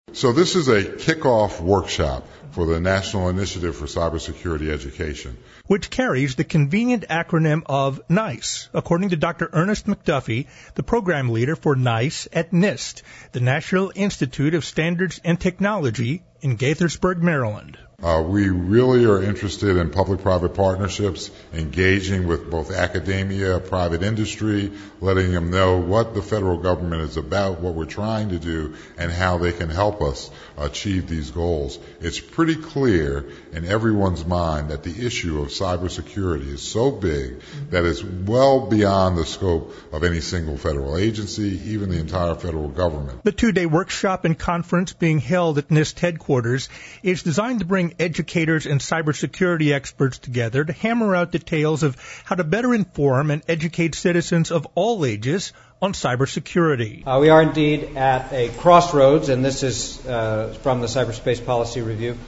So this is a kickoff workshop for the National Initiative for Cybersecurity Education, which carries the convenient acronym of NICE, according to Dr. Ernest McDuffie, the program leader for NICE at NIST, the National Institute of Standards and Technology in Gaithersburg, Maryland. We really are interested in public-private partnerships, engaging with both academia, private industry, letting them know what the federal government is about, what we're trying to do, and how they can help us achieve these goals. It's pretty clear in everyone's mind that the issue of cybersecurity is so big that it's well beyond the scope of any single federal agency, even the entire federal government. The two-day workshop and conference being held at NIST headquarters is designed to bring educators and cybersecurity experts together to hammer out details of how to better inform and educate citizens of all ages on cybersecurity. We are indeed at a crossroads, and this is from the Cyberspace Policy Review.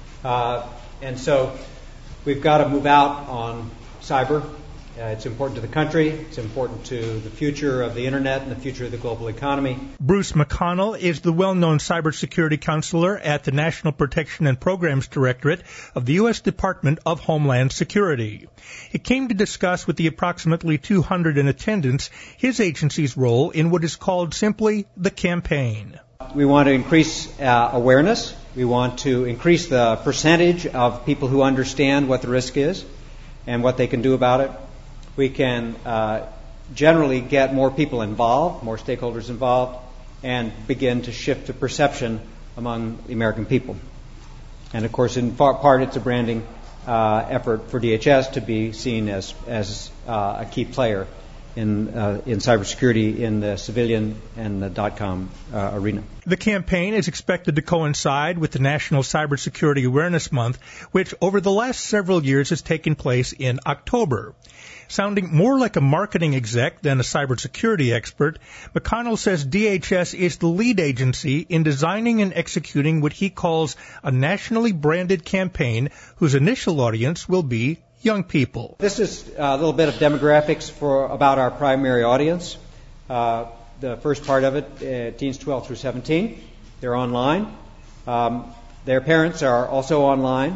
And so we've got to move out on cyber. It's important to the country. It's important to the future of the Internet and the future of the global economy. Bruce McConnell is the well-known cybersecurity counselor at the National Protection and Programs Directorate of the U.S. Department of Homeland Security. He came to discuss with the approximately 200 in attendance his agency's role in what is called simply the campaign. We want to increase awareness. We want to increase the percentage of people who understand what the risk is and what they can do about it. We can generally get more people involved, more stakeholders involved, and begin to shift the perception among the American people. And of course, in part, it's a branding effort for DHS to be seen as a key player in cybersecurity in the civilian and the .com arena. The campaign is expected to coincide with the National Cybersecurity Awareness Month, which over the last several years has taken place in October. Sounding more like a marketing exec than a cybersecurity expert, McConnell says DHS is the lead agency in designing and executing what he calls a nationally branded campaign whose initial audience will be young people. This is a little bit of demographics about our primary audience. The first part of it, teens 12 through 17, they're online. Their parents are also online.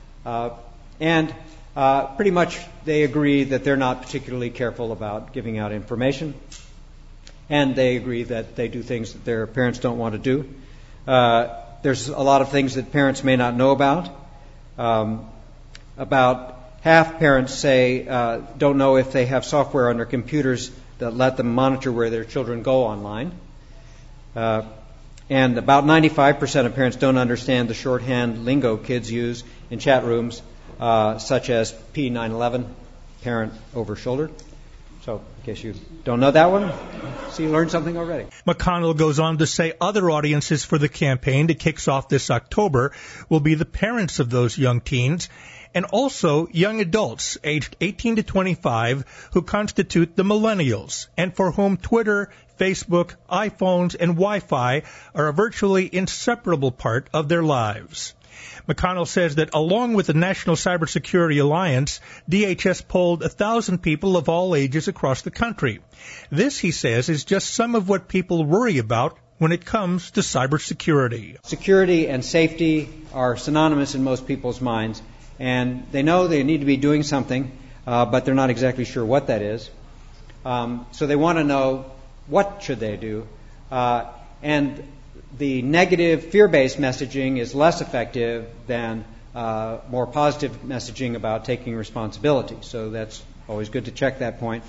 And pretty much they agree that they're not particularly careful about giving out information. And they agree that they do things that their parents don't want to do. There's a lot of things that parents may not know about. About half parents say don't know if they have software on their computers that let them monitor where their children go online. And about 95% of parents don't understand the shorthand lingo kids use in chat rooms, such as P911, parent over shoulder. So, in case you don't know that one, so you learned something already. McConnell goes on to say other audiences for the campaign that kicks off this October will be the parents of those young teens and also young adults aged 18 to 25 who constitute the millennials and for whom Twitter, Facebook, iPhones, and Wi-Fi are a virtually inseparable part of their lives. McConnell says that along with the National Cybersecurity Alliance, DHS polled 1,000 people of all ages across the country. This, he says, is just some of what people worry about when it comes to cybersecurity. Security and safety are synonymous in most people's minds, and they know they need to be doing something, but they're not exactly sure what that is. So they want to know what should they do, and the negative fear-based messaging is less effective than more positive messaging about taking responsibility. So that's always good to check that point.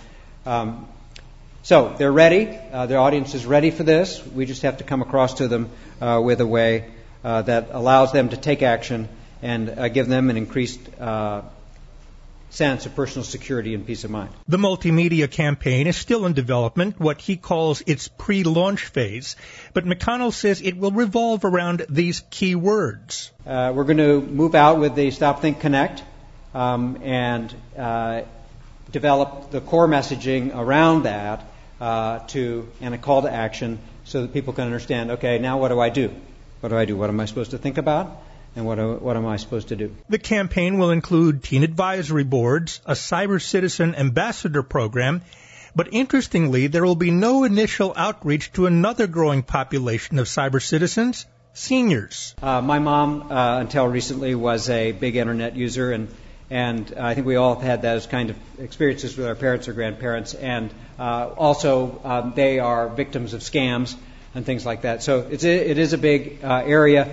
So they're ready. Their audience is ready for this. We just have to come across to them with a way that allows them to take action and give them an increased sense of personal security and peace of mind. The multimedia campaign is still in development, what he calls its pre-launch phase, but McConnell says it will revolve around these key words. We're going to move out with the Stop, Think, Connect and develop the core messaging around that and a call to action so that people can understand, okay, now what do I do? What do I do? What am I supposed to think about? And what am I supposed to do? The campaign will include teen advisory boards, a cyber citizen ambassador program, but interestingly, there will be no initial outreach to another growing population of cyber citizens, seniors. My mom, until recently, was a big internet user, and I think we all have had those kind of experiences with our parents or grandparents. And also, they are victims of scams and things like that. So it is a big area.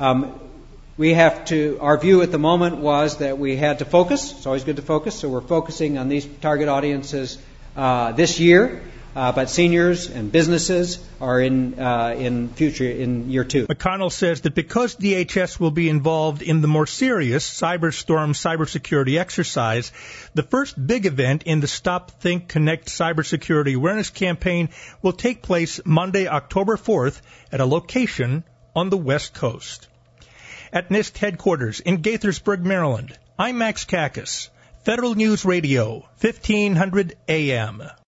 Our view at the moment was that we had to focus. It's always good to focus. So we're focusing on these target audiences this year. But seniors and businesses are in year 2. McConnell says that because DHS will be involved in the more serious CyberStorm cybersecurity exercise, the first big event in the Stop, Think, Connect cybersecurity awareness campaign will take place Monday, October 4th at a location on the West Coast. At NIST headquarters in Gaithersburg, Maryland, I'm Max Kakas, Federal News Radio, 1500 AM.